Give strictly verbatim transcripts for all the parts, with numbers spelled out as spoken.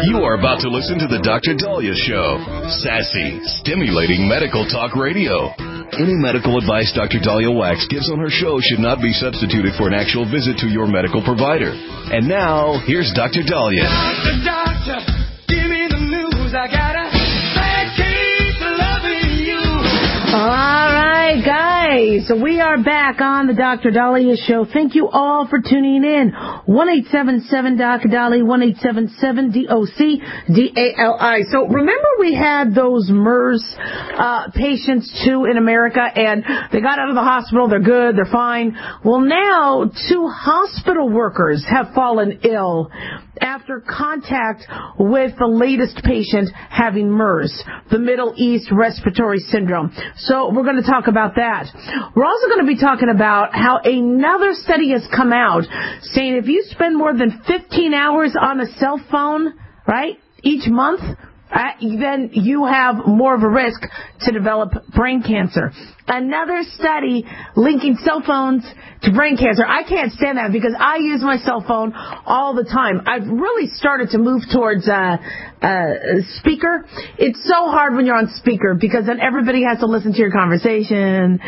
You are about to listen to the Doctor Daliah Show. Sassy, stimulating medical talk radio. Any medical advice Doctor Daliah Wax gives on her show should not be substituted for an actual visit to your medical provider. And now, here's Doctor Daliah. Doctor, doctor, give me the news. I got a bad case of loving you. All right, guys. So we are back on the Doctor Daliah Show. Thank you all for tuning in. one eight seven seven D O C D A L I, one eight seven seven D O C D A L I. So remember we had those MERS uh, patients, too, in America, and they got out of the hospital. They're good. They're fine. Well, now two hospital workers have fallen ill after contact with the latest patient having MERS, the Middle East Respiratory Syndrome. So we're going to talk about that. We're also going to be talking about how another study has come out saying if you spend more than fifteen hours on a cell phone, right, each month, uh, then you have more of a risk to develop brain cancer. Another study linking cell phones to brain cancer. I can't stand that because I use my cell phone all the time. I've really started to move towards uh, uh, speaker. It's so hard when you're on speaker because then everybody has to listen to your conversation,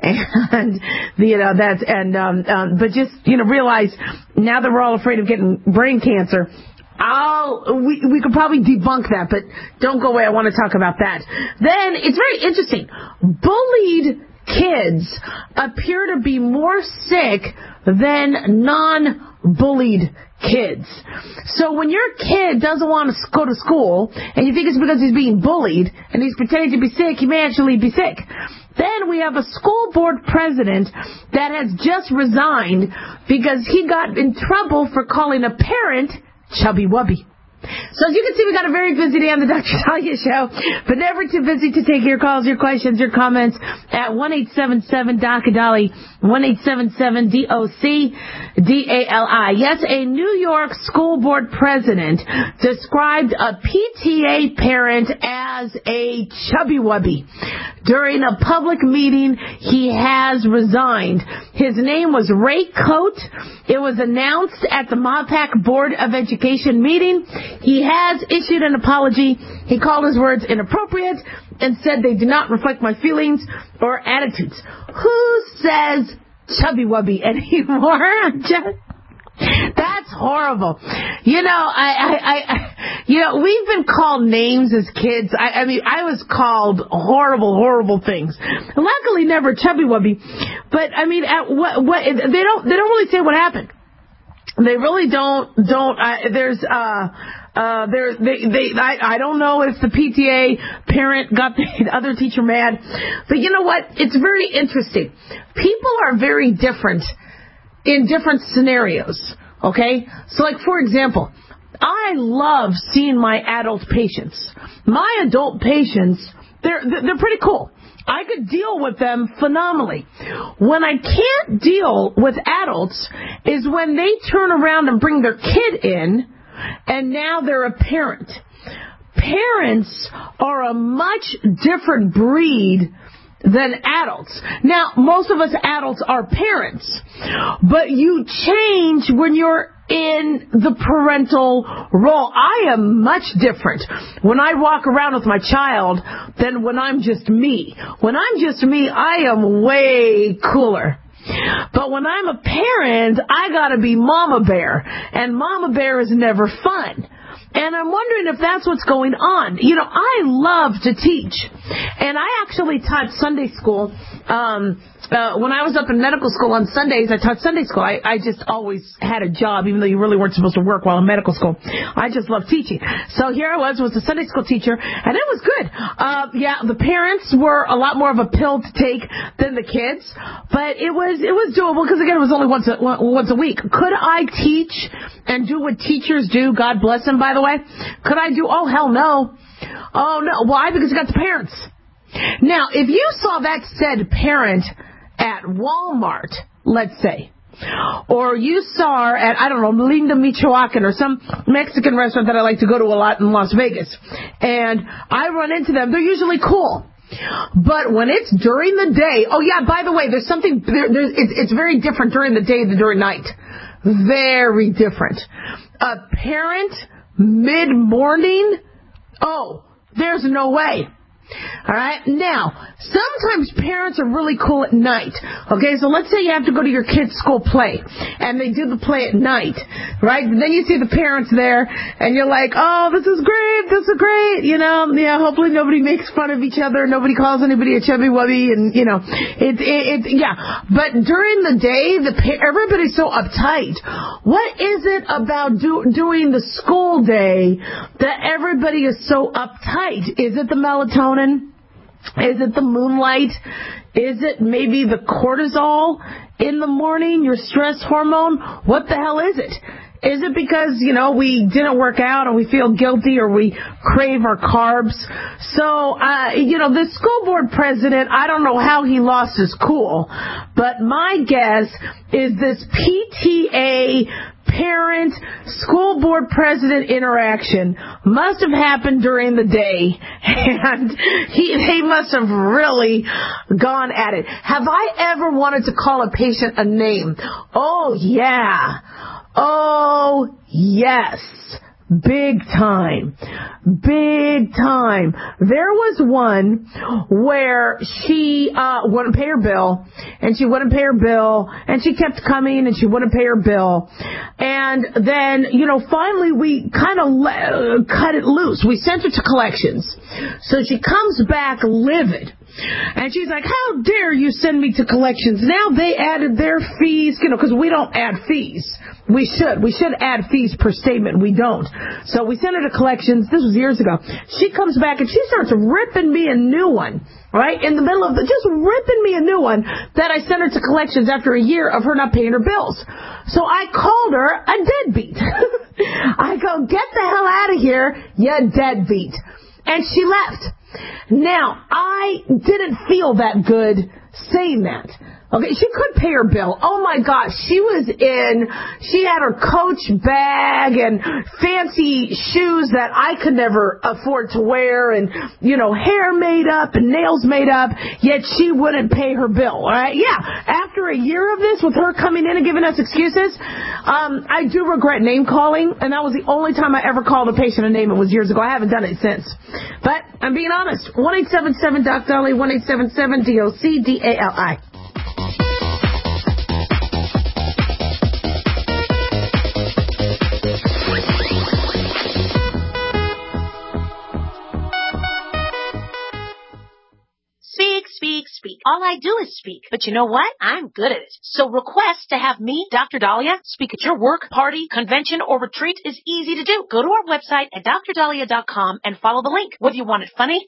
and you know that's and um, um, but just you know realize now that we're all afraid of getting brain cancer. I'll, we, we could probably debunk that, but don't go away. I want to talk about that. Then, it's very interesting. Bullied kids appear to be more sick than non-bullied kids. So when your kid doesn't want to go to school, and you think it's because he's being bullied, and he's pretending to be sick, he may actually be sick. Then we have a school board president that has just resigned because he got in trouble for calling a parent chubby wubby. So as you can see, we got a very busy day on the Doctor Daliah Show, but never too busy to take your calls, your questions, your comments at one eight seven seven D O C D A L I, one eight seven seven D O C D A L I. Yes, a New York school board president described a P T A parent as a chubby wubby. During a public meeting, he has resigned. His name was Ray Cote. It was announced at the MAPAC Board of Education meeting. He has issued an apology. He called his words inappropriate and said they do not reflect my feelings or attitudes. Who says chubby wubby anymore? Just, that's horrible. You know, I, I, I, you know, we've been called names as kids. I, I mean, I was called horrible, horrible things. Luckily, never chubby wubby. But I mean, at what, what they don't, they don't really say what happened. They really don't, don't, uh, there's, uh, uh, there, they, they, I, I don't know if the P T A parent got the other teacher mad, but you know what? It's very interesting. People are very different in different scenarios, okay? So like, for example, I love seeing my adult patients. My adult patients, they're, they're pretty cool. I could deal with them phenomenally. When I can't deal with adults is when they turn around and bring their kid in, and now they're a parent. Parents are a much different breed than adults. Now, most of us adults are parents, but you change when you're in the parental role. I am much different when I walk around with my child than when I'm just me. When I'm just me, I am way cooler. But when I'm a parent, I gotta be Mama Bear, and Mama Bear is never fun. And I'm wondering if that's what's going on. You know, I love to teach. And I actually taught Sunday school. Um, uh, when I was up in medical school on Sundays, I taught Sunday school. I, I just always had a job, even though you really weren't supposed to work while in medical school. I just loved teaching. So here I was, was a Sunday school teacher, and it was good. Uh, yeah, the parents were a lot more of a pill to take than the kids, but it was it was doable because, again, it was only once a, once a week. Could I teach and do what teachers do? God bless them, by the way. Could I do? Oh, hell no. Oh, no. Why? Because you got the parents. Now, if you saw that said parent at Walmart, let's say, or you saw her at, I don't know, Linda Michoacan or some Mexican restaurant that I like to go to a lot in Las Vegas, and I run into them, they're usually cool. But when it's during the day, oh yeah, by the way, there's something, there, there's, it's, it's very different during the day than during night. Very different. A parent mid-morning? Oh, there's no way. All right. Now, sometimes parents are really cool at night. Okay, so let's say you have to go to your kid's school play, and they do the play at night, right? And then you see the parents there, and you're like, oh, this is great, this is great, you know, yeah, hopefully nobody makes fun of each other, nobody calls anybody a chubby wubby, and, you know, it, it, it yeah. But during the day, the everybody's so uptight. What is it about do, doing the school day that everybody is so uptight? Is it the melatonin? Is it the moonlight? Is it maybe the cortisol in the morning, your stress hormone? What the hell is it? Is it because, you know, we didn't work out and we feel guilty or we crave our carbs? So, uh, you know, the school board president, I don't know how he lost his cool, but my guess is this P T A parent school board president interaction must have happened during the day, and he, they must have really gone at it. Have I ever wanted to call a patient a name? Oh, yeah. Oh, yes. Big time. Big time. There was one where she uh wouldn't pay her bill, and she wouldn't pay her bill, and she kept coming, and she wouldn't pay her bill. And then, you know, finally we kind of le- cut it loose. We sent her to collections. So she comes back livid. And she's like, how dare you send me to collections? Now they added their fees, you know, because we don't add fees. We should. We should add fees per statement. We don't. So we sent her to collections. This was years ago. She comes back and she starts ripping me a new one, right? In the middle of the, just ripping me a new one that I sent her to collections after a year of her not paying her bills. So I called her a deadbeat. I go, get the hell out of here, you deadbeat. And she left. Now, I didn't feel that good saying that. Okay, she could pay her bill. Oh my gosh, she was in, she had her Coach bag and fancy shoes that I could never afford to wear, and, you know, hair made up and nails made up, yet she wouldn't pay her bill, right? Yeah, after a year of this with her coming in and giving us excuses, um, I do regret name calling, and that was the only time I ever called a patient a name. It was years ago. I haven't done it since. But I'm being honest. one eight seven seven D O C Dolly, one eight seven seven D O C D A L I. Speak, speak, speak. All I do is speak. But you know what? I'm good at it. So request to have me, Doctor Dahlia, speak at your work, party, convention, or retreat is easy to do. Go to our website at dr dahlia dot com and follow the link. Whether you want it funny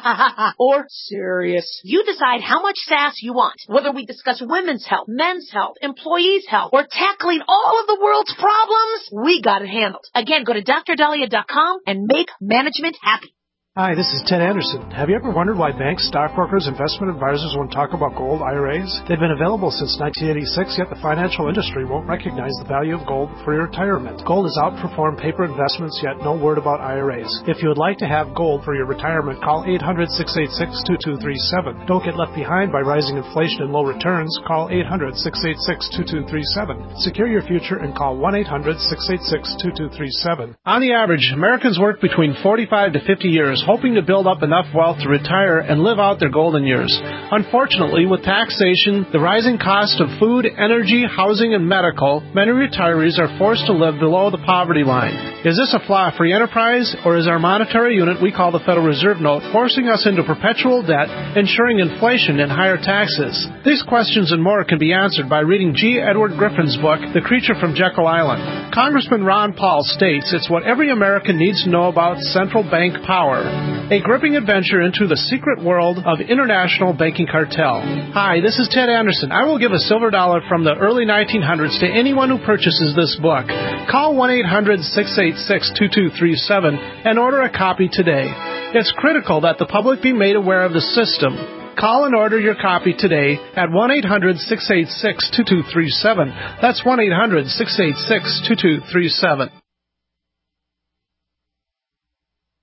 or serious, you decide how much sass you want. Whether we discuss women's health, men's health, employees' health, or tackling all of the world's problems, we got it handled. Again, go to dr dahlia dot com and make management happy. Hi, this is Ted Anderson. Have you ever wondered why banks, stockbrokers, investment advisors won't talk about gold I R As? They've been available since nineteen eighty-six, yet the financial industry won't recognize the value of gold for your retirement. Gold has outperformed paper investments, yet no word about I R As. If you would like to have gold for your retirement, call eight hundred, six eight six, two two three seven. Don't get left behind by rising inflation and low returns. Call eight hundred, six eight six, two two three seven. Secure your future and call one eight hundred, six eight six, two two three seven. On the average, Americans work between forty-five to fifty years, hoping to build up enough wealth to retire and live out their golden years. Unfortunately, with taxation, the rising cost of food, energy, housing, and medical, many retirees are forced to live below the poverty line. Is this a flaw free enterprise, or is our monetary unit we call the Federal Reserve Note forcing us into perpetual debt, ensuring inflation and higher taxes? These questions and more can be answered by reading G. Edward Griffin's book, The Creature from Jekyll Island. Congressman Ron Paul states it's what every American needs to know about central bank power. A gripping adventure into the secret world of international banking cartel. Hi, this is Ted Anderson. I will give a silver dollar from the early nineteen hundreds to anyone who purchases this book. Call one eight hundred, six eight six, two two three seven and order a copy today. It's critical that the public be made aware of the system. Call and order your copy today at one eight hundred, six eight six, two two three seven. That's one eight hundred, six eight six, two two three seven.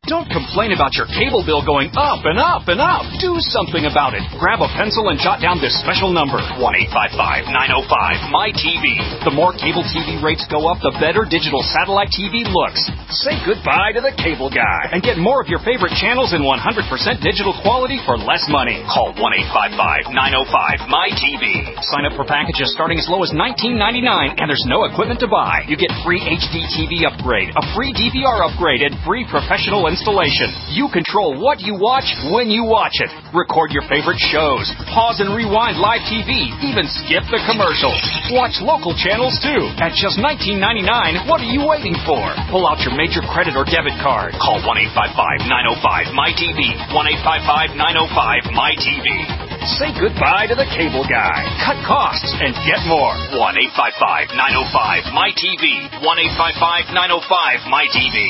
Don't complain about your cable bill going up and up and up. Do something about it. Grab a pencil and jot down this special number, one eight five five, nine oh five, M Y T V. The more cable T V rates go up, the better digital satellite T V looks. Say goodbye to the cable guy and get more of your favorite channels in one hundred percent digital quality for less money. Call one eight five five, nine oh five, M Y T V. Sign up for packages starting as low as nineteen ninety-nine, and there's no equipment to buy. You get free H D T V upgrade, a free D V R upgrade, and free professional installation. You control what you watch when you watch it. Record your favorite shows. Pause and rewind live T V. Even skip the commercials. Watch local channels too. At just nineteen ninety-nine, what are you waiting for? Pull out your major credit or debit card. Call one eight five five, nine oh five, M Y T V. one eight five five, nine oh five, M Y T V. Say goodbye to the cable guy. Cut costs and get more. one eight five five, nine oh five, M Y T V. one eight five five, nine oh five, M Y T V.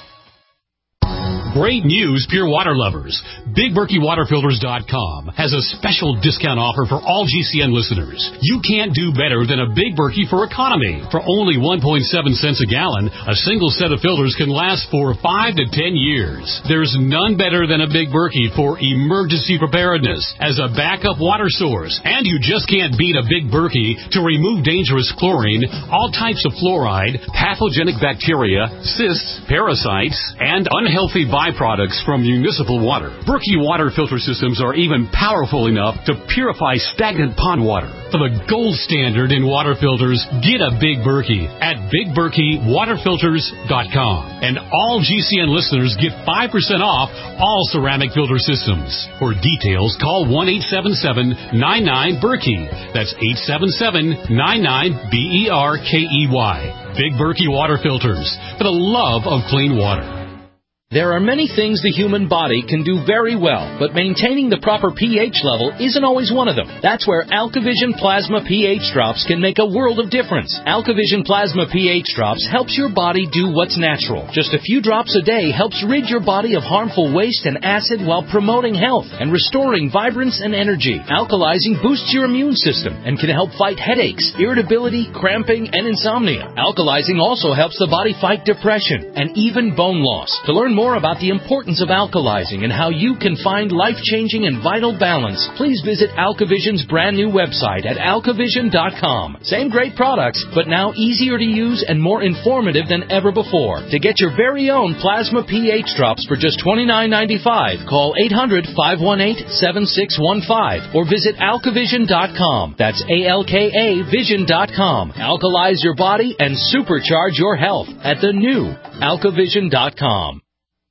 Great news, pure water lovers. Big Berkey Water Filters dot com has a special discount offer for all G C N listeners. You can't do better than a Big Berkey for economy. For only one point seven cents a gallon, a single set of filters can last for five to ten years. There's none better than a Big Berkey for emergency preparedness as a backup water source. And you just can't beat a Big Berkey to remove dangerous chlorine, all types of fluoride, pathogenic bacteria, cysts, parasites, and unhealthy byproducts from municipal water. Berkey water filter systems are even powerful enough to purify stagnant pond water. For the gold standard in water filters, get a Big Berkey at Big Berkey Water Filters dot com. And all G C N listeners get five percent off all ceramic filter systems. For details, call one eight seven seven, nine nine, Berkey. That's eight seven seven, nine nine, B E R K E Y. Big Berkey Water Filters, for the love of clean water. There are many things the human body can do very well, but maintaining the proper pH level isn't always one of them. That's where AlkaVision Plasma pH Drops can make a world of difference. AlkaVision Plasma pH Drops helps your body do what's natural. Just a few drops a day helps rid your body of harmful waste and acid while promoting health and restoring vibrance and energy. Alkalizing boosts your immune system and can help fight headaches, irritability, cramping, and insomnia. Alkalizing also helps the body fight depression and even bone loss. To learn more more about the importance of alkalizing and how you can find life-changing and vital balance, please visit AlkaVision's brand new website at Alka Vision dot com. Same great products, but now easier to use and more informative than ever before. To get your very own Plasma pH Drops for just twenty-nine ninety-five, call eight hundred, five one eight, seven six one five or visit Alka Vision dot com. That's A L K A Vision dot com. Alkalize your body and supercharge your health at the new Alka Vision dot com.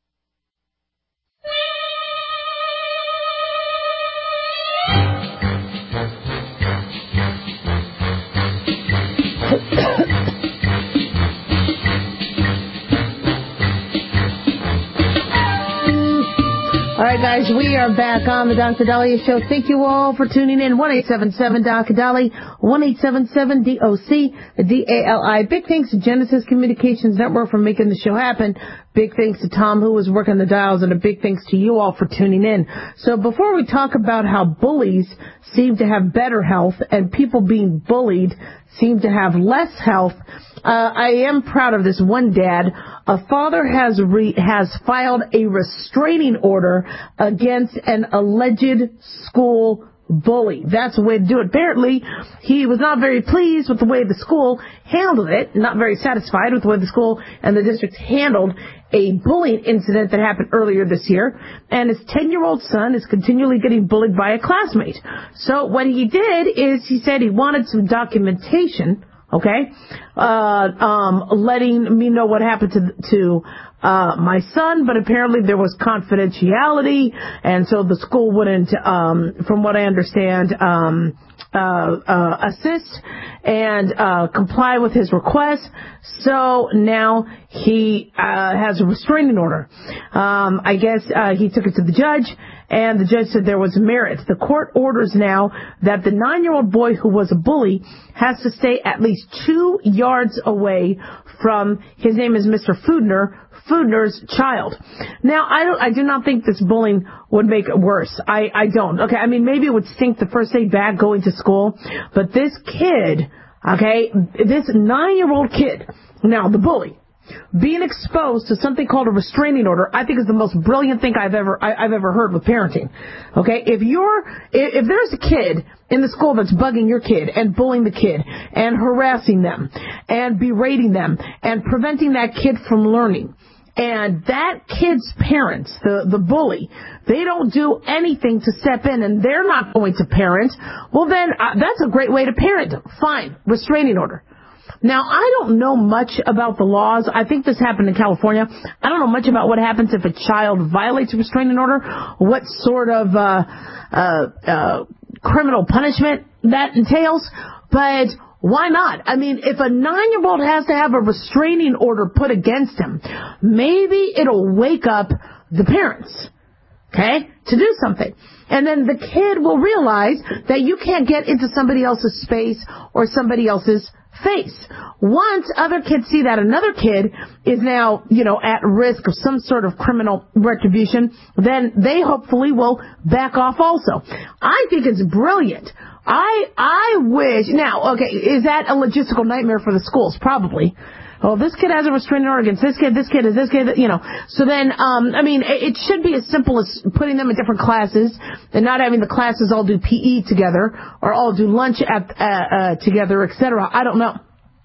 All right, guys, we are back on the Doctor Dahlia Show. Thank you all for tuning in. one eight seven seven, D O C, Dolly, one eight seven seven, D O C, D A L I. Big thanks to Genesis Communications Network for making the show happen. Big thanks to Tom, who was working the dials, and a big thanks to you all for tuning in. So before we talk about how bullies seem to have better health and people being bullied seem to have less health, uh, I am proud of this one dad. A father has re- has filed a restraining order against an alleged school bully. That's the way to do it. Apparently, he was not very pleased with the way the school handled it, not very satisfied with the way the school and the district handled a bullying incident that happened earlier this year, and his ten-year-old son is continually getting bullied by a classmate. So what he did is he said he wanted some documentation, okay, uh, um, letting me know what happened to, to uh, my son, but apparently there was confidentiality, and so the school wouldn't, um, from what I understand, um, uh, uh, assist and, uh, comply with his request. So now he, uh, has a restraining order. Um, I guess, uh, he took it to the judge, and the judge said there was merit. The court orders now that the nine-year-old boy who was a bully has to stay at least two yards away from, his name is Mister Fudner, Fudner's child. Now, I don't, I do not think this bullying would make it worse. I, I don't. Okay, I mean, maybe it would stink the first day back going to school, but this kid, okay, this nine-year-old kid, now the bully, being exposed to something called a restraining order, I think is the most brilliant thing I've ever I, I've ever heard with parenting. Okay, if you're if, if there's a kid in the school that's bugging your kid and bullying the kid and harassing them and berating them and preventing that kid from learning, and that kid's parents, the, the bully, they don't do anything to step in and they're not going to parent, well then uh, that's a great way to parent them. Fine, restraining order. Now, I don't know much about the laws. I think this happened in California. I don't know much about what happens if a child violates a restraining order, what sort of uh, uh, uh, criminal punishment that entails, but why not? I mean, if a nine-year-old has to have a restraining order put against him, maybe it'll wake up the parents, okay, to do something. And then the kid will realize that you can't get into somebody else's space or somebody else's face. Once other kids see that another kid is now, you know, at risk of some sort of criminal retribution, then they hopefully will back off also. I think it's brilliant. I I wish, now, okay, is that a logistical nightmare for the schools? Probably. Oh, this kid has a restraining order against this kid, this kid is this kid, you know. So then, um, I mean, it, it should be as simple as putting them in different classes and not having the classes all do P E together or all do lunch at, uh, uh, together, et cetera. I don't know.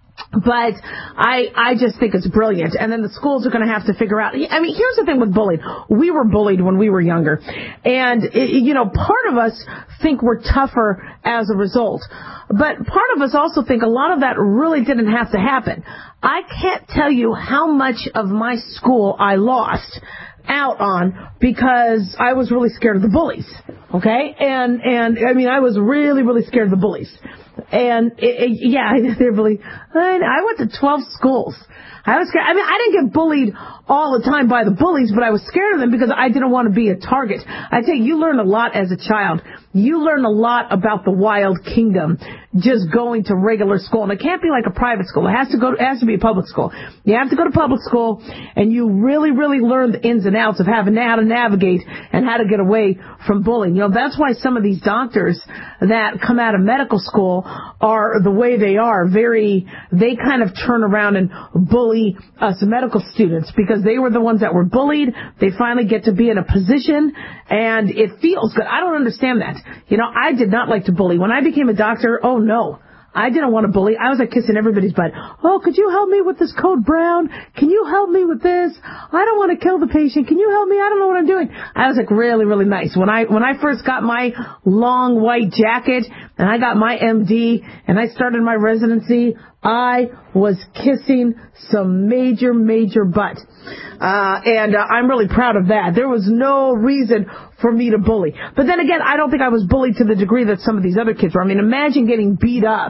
But I I just think it's brilliant. And then the schools are going to have to figure out. I mean, here's the thing with bullying. We were bullied when we were younger. And, it, you know, part of us think we're tougher as a result. But part of us also think a lot of that really didn't have to happen. I can't tell you how much of my school I lost out on because I was really scared of the bullies. Okay? And, and I mean, I was really, really scared of the bullies. And, it, it, yeah, they're really, I went to twelve schools. I was scared. I mean, I didn't get bullied all the time by the bullies, but I was scared of them because I didn't want to be a target. I tell you, you learn a lot as a child. You learn a lot about the wild kingdom just going to regular school. And it can't be like a private school. It has to go, it has to be a public school. You have to go to public school and you really, really learn the ins and outs of having how to navigate and how to get away from bullying. You know, that's why some of these doctors that come out of medical school are the way they are. Very, they kind of turn around and bully us medical students because they were the ones that were bullied. They finally get to be in a position and it feels good. I don't understand that. You know, I did not like to bully. When I became a doctor, oh no, I didn't want to bully. I was like kissing everybody's butt. Oh, could you help me with this code brown? Can you help me with this? I don't want to kill the patient. Can you help me? I don't know what I'm doing. I was like really, really nice. When I, when I first got my long white jacket and I got my M D and I started my residency, I was kissing some major, major butt. Uh, and uh, I'm really proud of that. There was no reason for me to bully. But then again, I don't think I was bullied to the degree that some of these other kids were. I mean, imagine getting beat up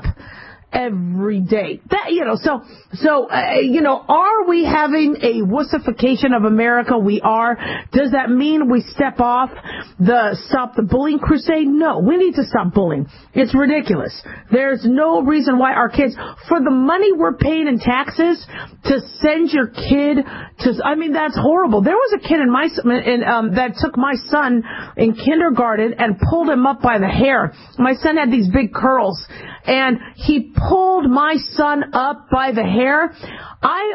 every day. That, you know, so, so, uh, you know, are we having a wussification of America? We are. Does that mean we step off the Stop the Bullying crusade? No, we need to stop bullying. It's ridiculous. There's no reason why our kids, for the money we're paying in taxes, to send your kid to, I mean, that's horrible. There was a kid in my, in, um, that took my son in kindergarten and pulled him up by the hair. My son had these big curls and he pulled my son up by the hair. I,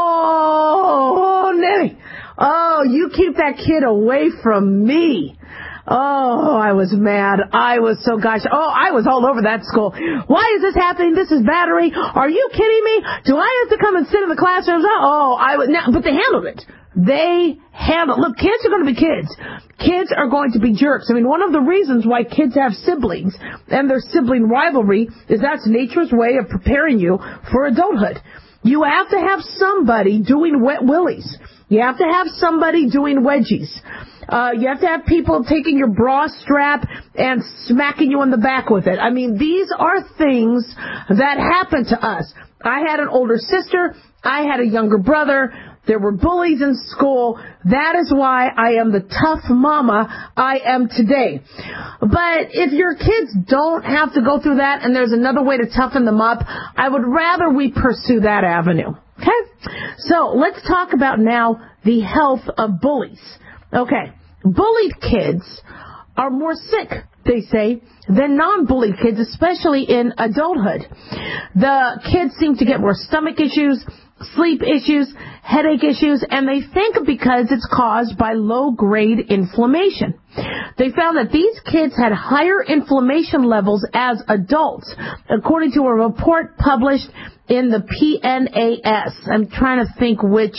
oh, oh, Nanny. Oh, you keep that kid away from me. Oh, I was mad. I was so gosh. Oh, I was all over that school. Why is this happening? This is battery. Are you kidding me? Do I have to come and sit in the classrooms? Oh, I was, now, but they handled it. They handle. Look, kids are going to be kids. Kids are going to be jerks. I mean, one of the reasons why kids have siblings and their sibling rivalry is that's nature's way of preparing you for adulthood. You have to have somebody doing wet willies. You have to have somebody doing wedgies. Uh, you have to have people taking your bra strap and smacking you on the back with it. I mean, these are things that happen to us. I had an older sister. I had a younger brother. There were bullies in school. That is why I am the tough mama I am today. But if your kids don't have to go through that and there's another way to toughen them up, I would rather we pursue that avenue. Okay? So let's talk about now the health of bullies. Okay. Bullied kids are more sick, they say, than non-bullied kids, especially in adulthood. The kids seem to get more stomach issues, sleep issues, headache issues, and they think because it's caused by low-grade inflammation. They found that these kids had higher inflammation levels as adults, according to a report published in the P N A S. I'm trying to think which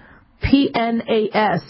P N A S.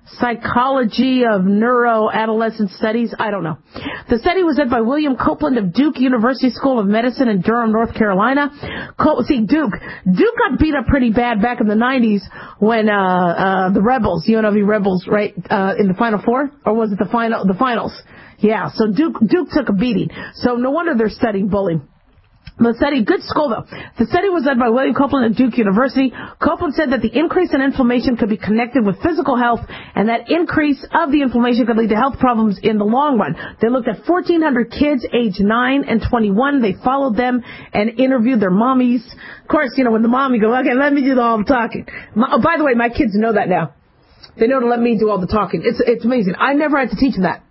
Psychology of Neuroadolescent Studies. I don't know. The study was led by William Copeland of Duke University School of Medicine in Durham, North Carolina. Co- See, Duke. Duke got beat up pretty bad back in the nineties when uh, uh, the Rebels, U N L V Rebels, right, uh, in the Final Four? Or was it the final, the finals? Yeah, so Duke, Duke took a beating. So no wonder they're studying bullying. The study, good school though. The study was led by William Copeland at Duke University. Copeland said that the increase in inflammation could be connected with physical health, and that increase of the inflammation could lead to health problems in the long run. They looked at fourteen hundred kids aged nine and twenty-one. They followed them and interviewed their mommies. Of course, you know, when the mommy goes, okay, let me do all the talking. My, oh, by the way, my kids know that now. They know to let me do all the talking. It's, it's amazing. I never had to teach them that.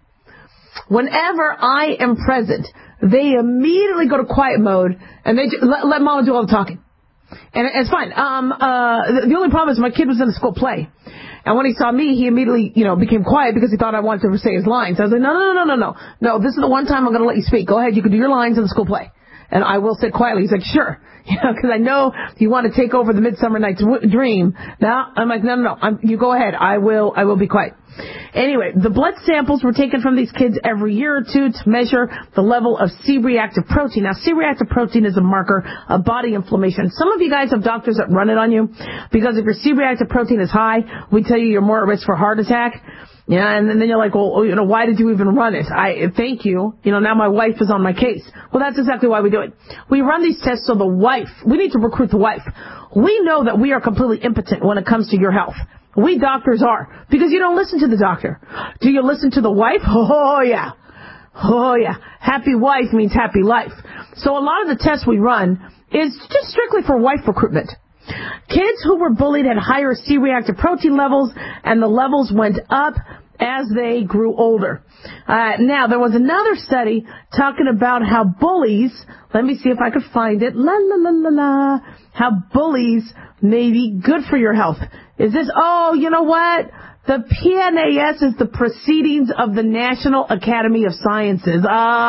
Whenever I am present, they immediately go to quiet mode, and they just let, let mama do all the talking. And it's fine. Um, uh, the only problem is my kid was in a school play. And when he saw me, he immediately, you know, became quiet because he thought I wanted to say his lines. I was like, no, no, no, no, no, no. No, this is the one time I'm going to let you speak. Go ahead, you can do your lines in the school play. And I will sit quietly. He's like, sure. You know, because I know you want to take over the Midsummer Night's Dream. Now, I'm like, no, no, no. I'm, you go ahead. I will, I will be quiet. Anyway, the blood samples were taken from these kids every year or two to measure the level of C-reactive protein. Now, C-reactive protein is a marker of body inflammation. Some of you guys have doctors that run it on you because if your C-reactive protein is high, we tell you you're more at risk for a heart attack. Yeah, and then you're like, well, you know, why did you even run it? I thank you. You know, now my wife is on my case. Well, that's exactly why we do it. We run these tests so the wife, we need to recruit the wife. We know that we are completely impotent when it comes to your health. We doctors are, because you don't listen to the doctor. Do you listen to the wife? Oh, yeah. Oh, yeah. Happy wife means happy life. So a lot of the tests we run is just strictly for wife recruitment. Kids who were bullied had higher C-reactive protein levels, and the levels went up as they grew older. Uh, now, there was another study talking about how bullies, let me see if I could find it, la la la la la, how bullies may be good for your health. Is this, oh, you know what? The P N A S is the Proceedings of the National Academy of Sciences.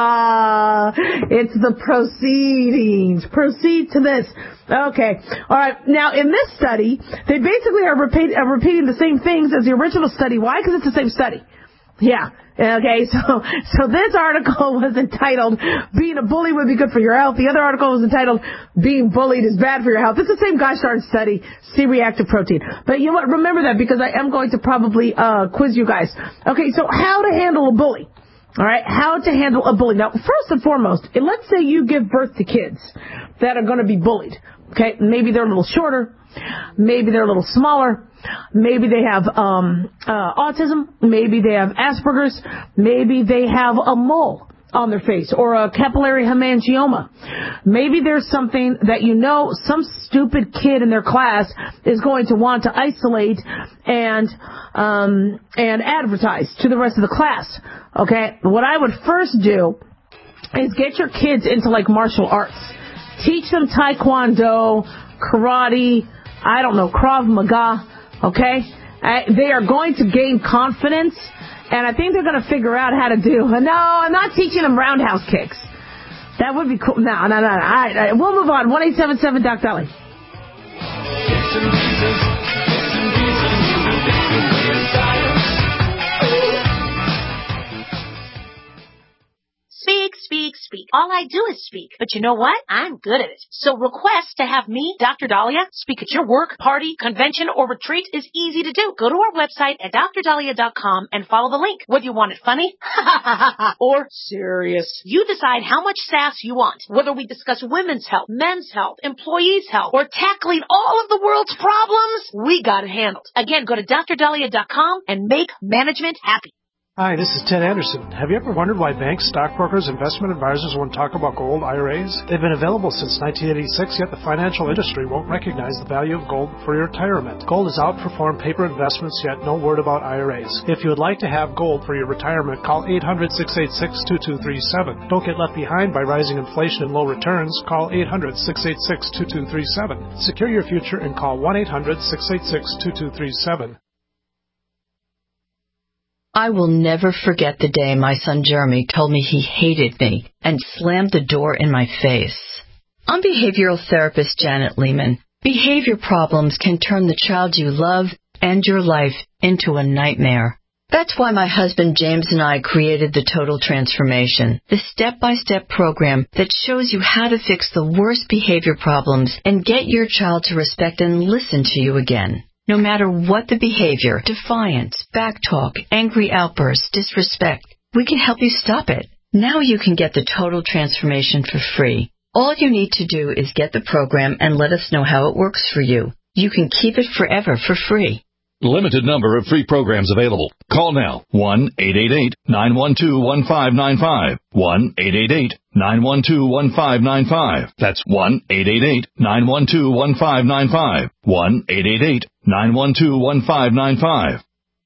Ah, it's the proceedings. Proceed to this. Okay. All right. Now, in this study, they basically are, repeat, are repeating the same things as the original study. Why? Because it's the same study. Yeah. Okay, so so this article was entitled, Being a Bully Would Be Good for Your Health. The other article was entitled, Being Bullied is Bad for Your Health. It's the same gosh darn study, C-reactive protein. But you know what? Remember that because I am going to probably uh quiz you guys. Okay, so how to handle a bully. All right, how to handle a bully. Now, first and foremost, let's say you give birth to kids that are going to be bullied. Okay, maybe they're a little shorter. Maybe they're a little smaller. Maybe they have um uh autism. Maybe they have Asperger's. Maybe they have a mole on their face or a capillary hemangioma. Maybe there's something that you know some stupid kid in their class is going to want to isolate and um and advertise to the rest of the class. Okay? What I would first do is get your kids into like martial arts. Teach them taekwondo, karate, I don't know, Krav Maga, okay? Uh, they are going to gain confidence, and I think they're going to figure out how to do. No, I'm not teaching them roundhouse kicks. That would be cool. No, no, no. no. All right, all right. We'll move on. one eight seven seven Doc Dolly. Speak, speak, speak. All I do is speak. But you know what? I'm good at it. So request to have me, Doctor Dahlia, speak at your work, party, convention, or retreat is easy to do. Go to our website at dr dahlia dot com and follow the link. Whether you want it funny or serious, you decide how much sass you want. Whether we discuss women's health, men's health, employees' health, or tackling all of the world's problems, we got it handled. Again, go to dr dahlia dot com and make management happy. Hi, this is Ted Anderson. Have you ever wondered why banks, stockbrokers, investment advisors won't talk about gold I R As? They've been available since nineteen eighty-six, yet the financial industry won't recognize the value of gold for your retirement. Gold has outperformed paper investments, yet no word about I R As. If you would like to have gold for your retirement, call eight hundred, six eight six, two two three seven. Don't get left behind by rising inflation and low returns. Call eight hundred, six eight six, two two three seven. Secure your future and call one eight hundred, six eight six, two two three seven. I will never forget the day my son Jeremy told me he hated me and slammed the door in my face. I'm behavioral therapist Janet Lehman. Behavior problems can turn the child you love and your life into a nightmare. That's why my husband James and I created the Total Transformation, the step-by-step program that shows you how to fix the worst behavior problems and get your child to respect and listen to you again. No matter what the behavior, defiance, backtalk, angry outbursts, disrespect, we can help you stop it. Now you can get the Total Transformation for free. All you need to do is get the program and let us know how it works for you. You can keep it forever for free. Limited number of free programs available. Call now. one eight eight eight, nine one two, one five nine five. one eight eight eight, nine one two, one five nine five. That's one eight eight eight, nine one two, one five nine five. one eight eight eight, nine one two, one five nine five.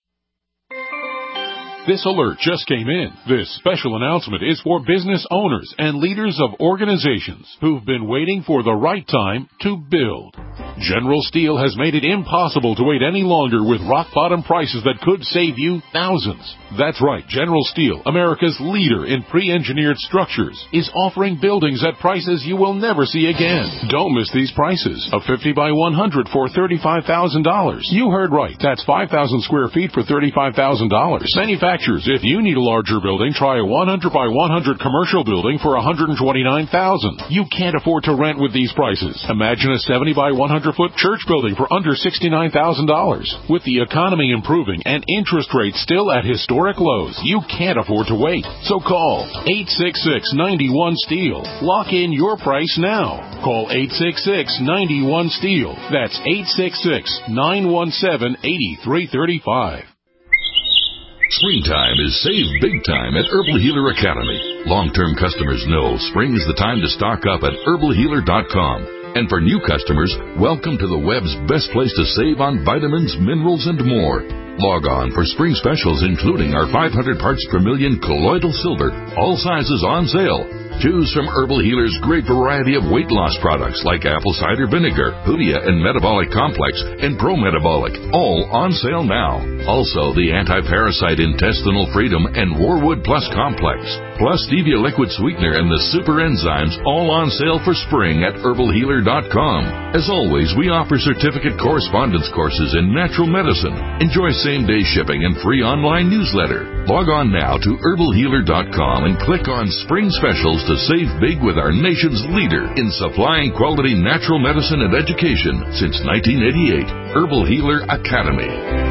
This alert just came in. This special announcement is for business owners and leaders of organizations who've been waiting for the right time to build. General Steel has made it impossible to wait any longer with rock-bottom prices that could save you thousands. That's right, General Steel, America's leader in pre-engineered structures, is offering buildings at prices you will never see again. Don't miss these prices. A fifty by one hundred for thirty-five thousand dollars. You heard right. That's five thousand square feet for thirty-five thousand dollars. Manufacturers, if you need a larger building, try a one hundred by one hundred commercial building for one hundred twenty-nine thousand dollars. You can't afford to rent with these prices. Imagine a seventy by one hundred foot church building for under sixty-nine thousand dollars. With the economy improving and interest rates still at historic lows, you can't afford to wait. So call eight six six, nine one, STEEL. Lock in your price now. Call eight six six, nine one, STEEL. That's eight six six, nine one seven, eight three three five. Springtime is save big time at Herbal Healer Academy. Long-term customers know spring is the time to stock up at herbal healer dot com. And for new customers, welcome to the web's best place to save on vitamins, minerals, and more. Log on for spring specials, including our five hundred parts per million colloidal silver, all sizes on sale. Choose from Herbal Healer's great variety of weight loss products like apple cider vinegar, Hoodia and Metabolic Complex, and Pro Metabolic, all on sale now. Also, the anti-parasite Intestinal Freedom and Warwood Plus Complex, plus Stevia Liquid Sweetener and the Super Enzymes, all on sale for spring at herbal healer dot com. As always, we offer certificate correspondence courses in natural medicine. Enjoy same-day shipping and free online newsletter. Log on now to herbal healer dot com and click on Spring Specials to save big with our nation's leader in supplying quality natural medicine and education since nineteen eighty-eight, Herbal Healer Academy.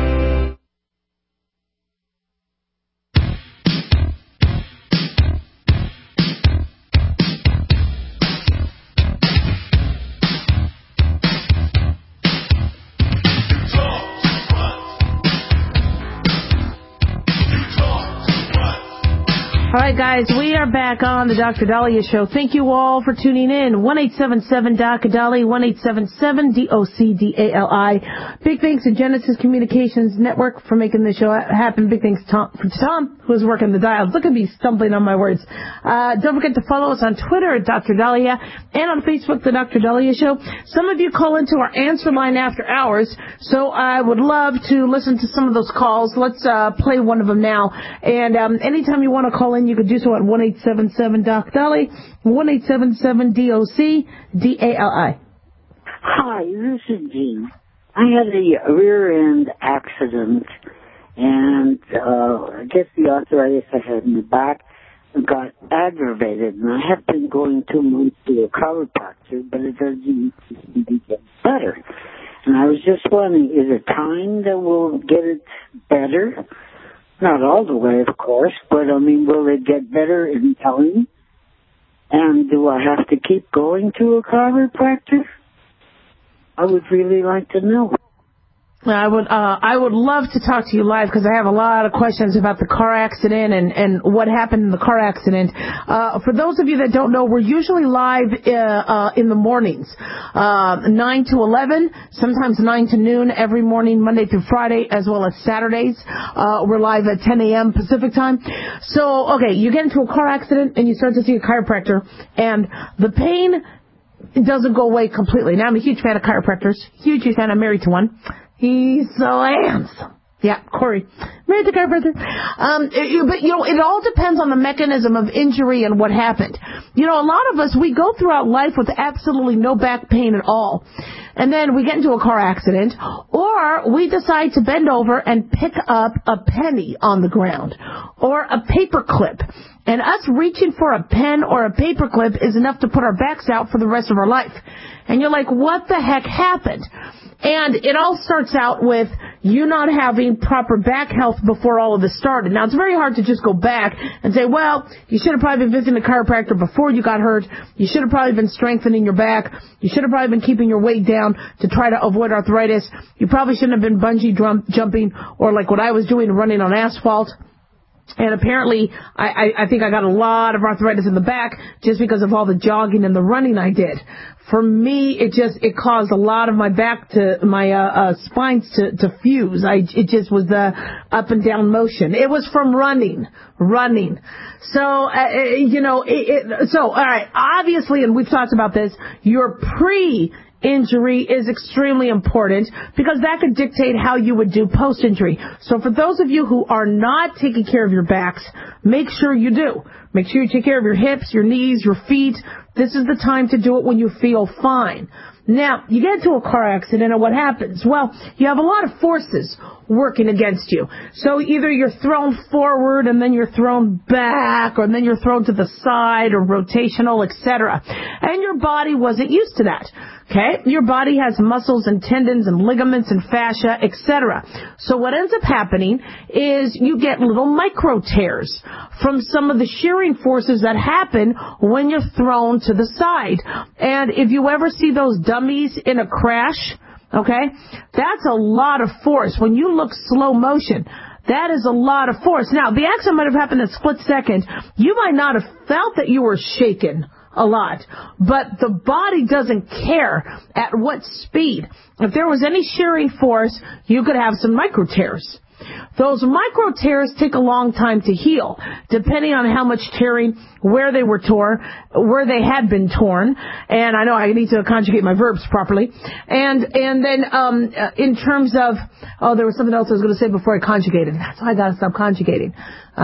All right, guys, we are back on the Doctor Dahlia Show. Thank you all for tuning in. one eight seven seven D O C D A L I, one eight seven seven D O C D A L I. Big thanks to Genesis Communications Network for making this show happen. Big thanks to Tom, to Tom who's working the dials. Look at me stumbling on my words. Uh, don't forget to follow us on Twitter at Doctor Dahlia and on Facebook, The Doctor Dahlia Show. Some of you call into our answer line after hours, so I would love to listen to some of those calls. Let's uh, play one of them now. And um, anytime you want to call in, you can do so at one eight seven seven D O C D A L I, one eight seven seven D O C D A L I. Hi, this is Jean. I had a rear-end accident, and uh, I guess the arthritis I had in the back got aggravated, and I have been going two months to a chiropractor, but it doesn't seem to get better. And I was just wondering, is it time that we'll get it better? Not all the way, of course, but, I mean, will it get better in time? And do I have to keep going to a chiropractor? I would really like to know. I would uh, I would love to talk to you live because I have a lot of questions about the car accident and, and what happened in the car accident. Uh, for those of you that don't know, we're usually live uh, uh, in the mornings, uh, nine to eleven, sometimes nine to noon every morning, Monday through Friday, as well as Saturdays. Uh, we're live at ten a.m. Pacific time. So, okay, you get into a car accident and you start to see a chiropractor, and the pain doesn't go away completely. Now, I'm a huge fan of chiropractors, huge, huge fan. I'm married to one. He's so handsome. Yeah, Corey. Married to chiropractor. Um, it, but, you know, it all depends on the mechanism of injury and what happened. You know, a lot of us, we go throughout life with absolutely no back pain at all. And then we get into a car accident, or we decide to bend over and pick up a penny on the ground, or a paper clip. And us reaching for a pen or a paper clip is enough to put our backs out for the rest of our life. And you're like, what the heck happened? And it all starts out with you not having proper back health before all of this started. Now, it's very hard to just go back and say, well, you should have probably been visiting a chiropractor before you got hurt. You should have probably been strengthening your back. You should have probably been keeping your weight down to try to avoid arthritis. You probably shouldn't have been bungee drum- jumping or like what I was doing, running on asphalt. And apparently, I, I, I think I got a lot of arthritis in the back just because of all the jogging and the running I did. For me, it just, it caused a lot of my back to, my, uh, uh spines to, to fuse. I, it just was the up and down motion. It was from running, running. So, uh, you know, it, it, so, alright, obviously, and we've talked about this, your pre- injury is extremely important because that could dictate how you would do post-injury. So for those of you who are not taking care of your backs, make sure you do. Make sure you take care of your hips, your knees, your feet. This is the time to do it when you feel fine. Now, you get into a car accident and what happens? Well, you have a lot of forces working against you. So either you're thrown forward and then you're thrown back, or then you're thrown to the side or rotational, et cetera. And your body wasn't used to that. Okay? Your body has muscles and tendons and ligaments and fascia, et cetera. So what ends up happening is you get little micro tears from some of the shearing forces that happen when you're thrown to the side. And if you ever see those dummies in a crash, okay, that's a lot of force. When you look slow motion, that is a lot of force. Now, the accident might have happened in a split second. You might not have felt that you were shaken a lot, but the body doesn't care at what speed. If there was any shearing force, you could have some micro tears. Those micro tears take a long time to heal, depending on how much tearing, where they were torn, where they had been torn. And I know I need to conjugate my verbs properly. And and then um, in terms of, oh, there was something else I was going to say before I conjugated. That's why I got to stop conjugating.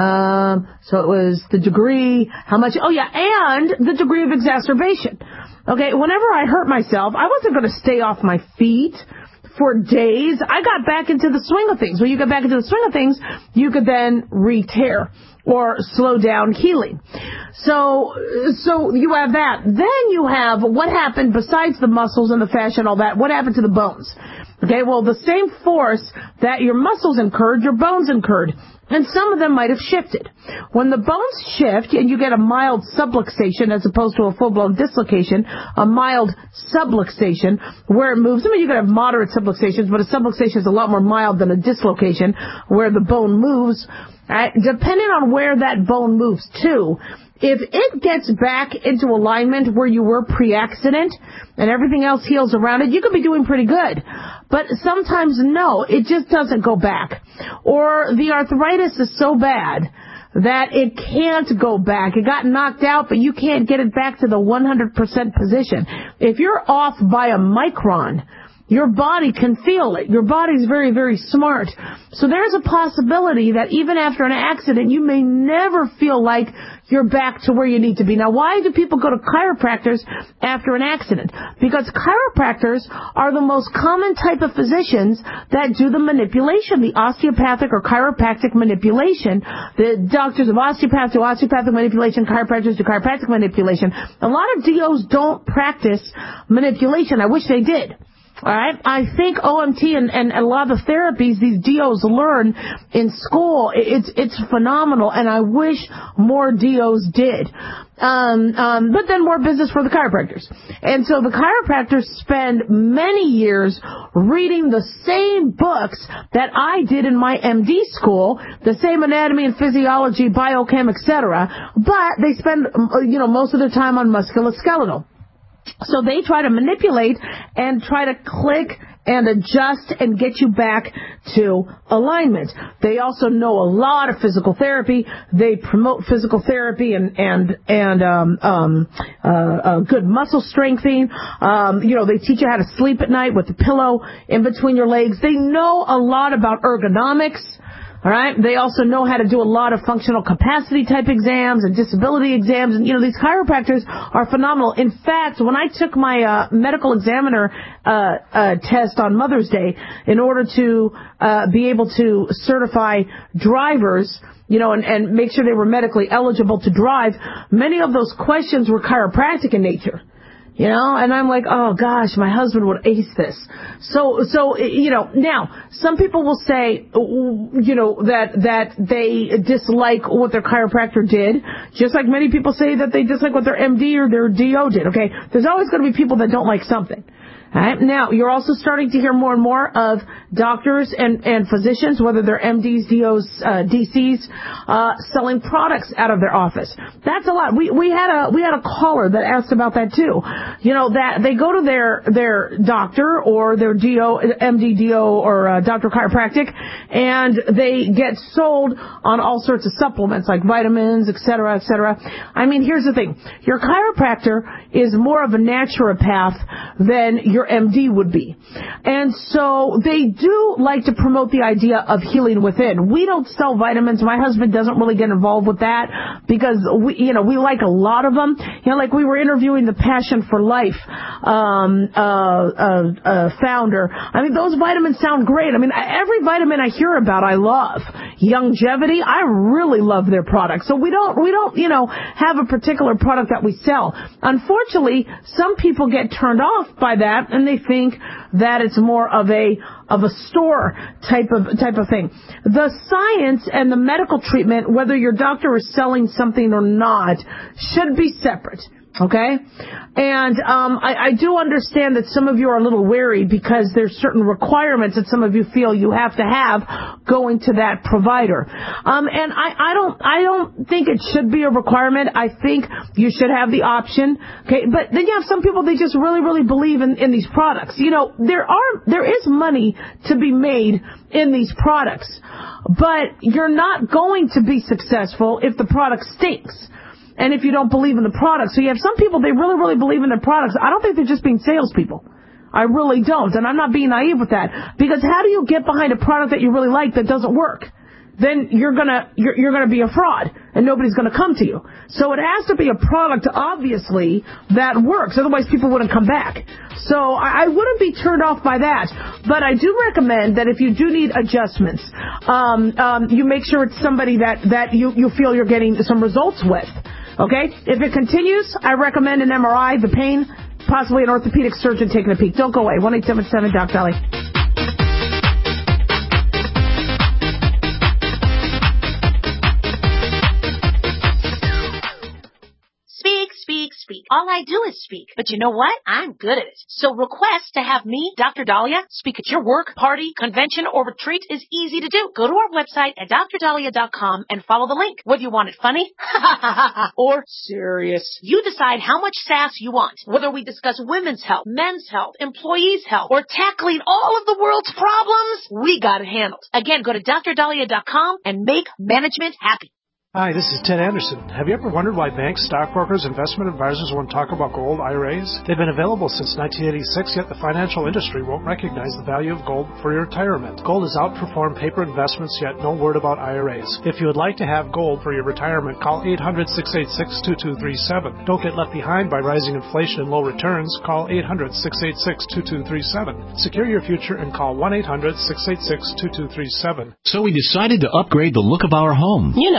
Um, so it was the degree, how much, oh yeah, and the degree of exacerbation. Okay, whenever I hurt myself, I wasn't going to stay off my feet for days. I got back into the swing of things. When you get back into the swing of things, you could then re-tear or slow down healing. So, so you have that. Then you have what happened besides the muscles and the fascia and all that. What happened to the bones? Okay, well, the same force that your muscles incurred, your bones incurred. And some of them might have shifted. When the bones shift and you get a mild subluxation as opposed to a full-blown dislocation, a mild subluxation where it moves. I mean, you could have moderate subluxations, but a subluxation is a lot more mild than a dislocation where the bone moves. Right? Depending on where that bone moves to, if it gets back into alignment where you were pre-accident and everything else heals around it, you could be doing pretty good. But sometimes, no, it just doesn't go back. Or the arthritis is so bad that it can't go back. It got knocked out, but you can't get it back to the one hundred percent position. If you're off by a micron, your body can feel it. Your body's very, very smart. So there's a possibility that even after an accident, you may never feel like you're back to where you need to be. Now, why do people go to chiropractors after an accident? Because chiropractors are the most common type of physicians that do the manipulation, the osteopathic or chiropractic manipulation. The doctors of osteopath do osteopathic manipulation, chiropractors do chiropractic manipulation. A lot of D Os don't practice manipulation. I wish they did. All right, I think O M T and, and a lot of the therapies these D Os learn in school, it's it's phenomenal, and I wish more D Os did. Um, um, but then more business for the chiropractors. And so the chiropractors spend many years reading the same books that I did in my M D school, the same anatomy and physiology, biochem, et cetera. But they spend, you know, most of their time on musculoskeletal. So they try to manipulate and try to click and adjust and get you back to alignment. They also know a lot of physical therapy. They promote physical therapy and and and um, um, uh, uh, good muscle strengthening. Um, you know, they teach you how to sleep at night with the pillow in between your legs. They know a lot about ergonomics. All right. They also know how to do a lot of functional capacity type exams and disability exams. And, you know, these chiropractors are phenomenal. In fact, when I took my uh, medical examiner uh, uh, test on Mother's Day in order to uh, be able to certify drivers, you know, and, and make sure they were medically eligible to drive, many of those questions were chiropractic in nature. You know, and I'm like, oh gosh, my husband would ace this. So, so, you know, now, some people will say, you know, that, that they dislike what their chiropractor did, just like many people say that they dislike what their M D or their D O did, okay? There's always going to be people that don't like something. All right. Now, you're also starting to hear more and more of doctors and, and physicians, whether they're M Ds, D Os, uh, D Cs, uh, selling products out of their office. That's a lot. We, we had a, we had a caller that asked about that too. You know, that they go to their, their doctor or their D O, M D, D O, or uh, doctor chiropractic, and they get sold on all sorts of supplements like vitamins, et cetera, et cetera. I mean, here's the thing. Your chiropractor is more of a naturopath than your your M D would be. And so they do like to promote the idea of healing within. We don't sell vitamins. My husband doesn't really get involved with that because we, you know, we like a lot of them. You know, like we were interviewing the Passion for Life um, uh, uh, uh, founder. I mean, those vitamins sound great. I mean, every vitamin I hear about, I love. Longevity, I really love their products. So we don't, we don't, you know, have a particular product that we sell. Unfortunately, some people get turned off by that, and they think that it's more of a of a store type of type of thing. The science and the medical treatment, whether your doctor is selling something or not, should be separate. Okay? And um, I, I do understand that some of you are a little wary because there's certain requirements that some of you feel you have to have going to that provider. Um, and I, I don't I don't think it should be a requirement. I think you should have the option. Okay? But then you have some people, they just really, really believe in, in these products. You know, there are there is money to be made in these products. But you're not going to be successful if the product stinks. And if you don't believe in the product. So you have some people, they really, really believe in their products. I don't think they're just being salespeople. I really don't. And I'm not being naive with that. Because how do you get behind a product that you really like that doesn't work? Then you're gonna, you're, you're gonna be a fraud. And nobody's gonna come to you. So it has to be a product, obviously, that works. Otherwise people wouldn't come back. So I, I wouldn't be turned off by that. But I do recommend that if you do need adjustments, um, um, you make sure it's somebody that, that you, you feel you're getting some results with. Okay? If it continues, I recommend an M R I, the pain, possibly an orthopedic surgeon taking a peek. Don't go away. one eight seven seven Doc Dolly. Speak, speak. All I do is speak. But you know what? I'm good at it. So request to have me, Doctor Dahlia, speak at your work, party, convention, or retreat is easy to do. Go to our website at dr dahlia dot com and follow the link. Whether you want it funny or serious, you decide how much sass you want. Whether we discuss women's health, men's health, employees' health, or tackling all of the world's problems, we got it handled. Again, go to dr dahlia dot com and make management happy. Hi, this is Ted Anderson. Have you ever wondered why banks, stockbrokers, investment advisors won't talk about gold I R As? They've been available since nineteen eighty-six, yet the financial industry won't recognize the value of gold for your retirement. Gold has outperformed paper investments, yet no word about I R As. If you would like to have gold for your retirement, call eight hundred, six eight six, two two three seven. Don't get left behind by rising inflation and low returns. Call eight hundred, six eight six, two two three seven. Secure your future and call one eight hundred, six eight six, two two three seven. So we decided to upgrade the look of our home. You know, improve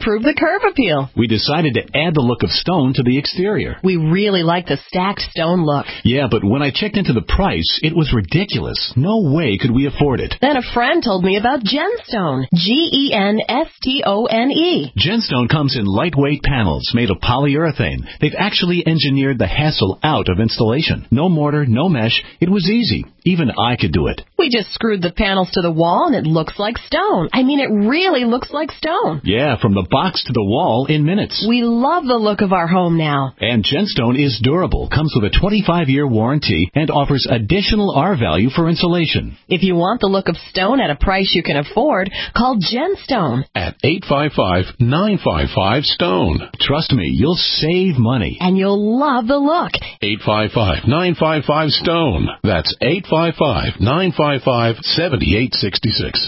improve the curve appeal. We decided to add the look of stone to the exterior. We really like the stacked stone look. Yeah, but when I checked into the price, it was ridiculous. No way could we afford it. Then a friend told me about Genstone. G E N S T O N E. Genstone comes in lightweight panels made of polyurethane. They've actually engineered the hassle out of installation. No mortar, no mesh. It was easy. Even I could do it. We just screwed the panels to the wall and it looks like stone. I mean, it really looks like stone. Yeah, from the box to the wall in minutes. We love the look of our home now. And Genstone is durable, comes with a twenty-five year warranty, and offers additional R value for insulation. If you want the look of stone at a price you can afford, call Genstone at eight five five, nine five five, STONE. Trust me, you'll save money. And you'll love the look. eight five five, nine five five, STONE. That's eight five five, nine five five, seven eight six six.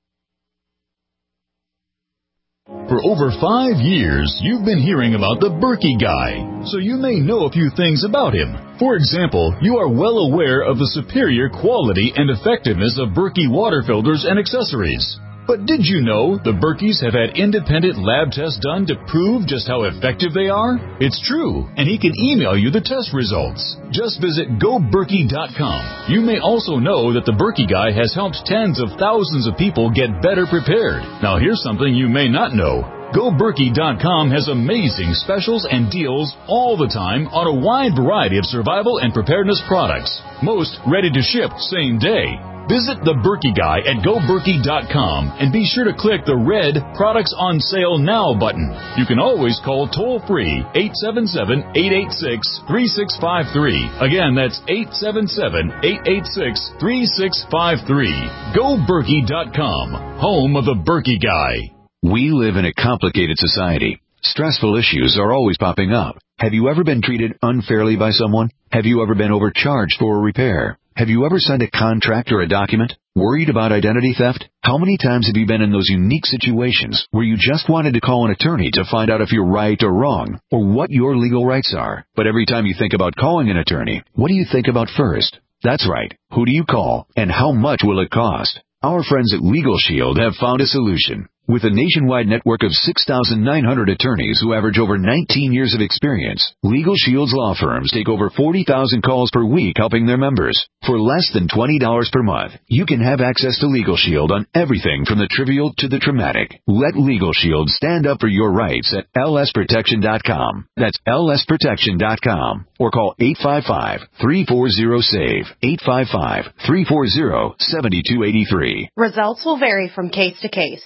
For over five years, you've been hearing about the Berkey Guy, so you may know a few things about him. For example, you are well aware of the superior quality and effectiveness of Berkey water filters and accessories. But did you know the Berkeys have had independent lab tests done to prove just how effective they are? It's true, and he can email you the test results. Just visit go berkey dot com. You may also know that the Berkey Guy has helped tens of thousands of people get better prepared. Now here's something you may not know. go berkey dot com has amazing specials and deals all the time on a wide variety of survival and preparedness products. Most ready to ship same day. Visit the Berkey Guy at go berkey dot com and be sure to click the red Products on Sale Now button. You can always call toll-free eight seven seven, eight eight six, three six five three. Again, that's eight seven seven, eight eight six, three six five three. go berkey dot com, home of the Berkey Guy. We live in a complicated society. Stressful issues are always popping up. Have you ever been treated unfairly by someone? Have you ever been overcharged for a repair? Have you ever signed a contract or a document? Worried about identity theft? How many times have you been in those unique situations where you just wanted to call an attorney to find out if you're right or wrong, or what your legal rights are? But every time you think about calling an attorney, what do you think about first? That's right. Who do you call, and how much will it cost? Our friends at Legal Shield have found a solution. With a nationwide network of six thousand nine hundred attorneys who average over nineteen years of experience, Legal Shield's law firms take over forty thousand calls per week helping their members. For less than twenty dollars per month, you can have access to Legal Shield on everything from the trivial to the traumatic. Let Legal Shield stand up for your rights at L S protection dot com. That's L S protection dot com. Or call eight five five, three four zero, SAVE, eight five five, three four zero, seven two eight three. Results will vary from case to case.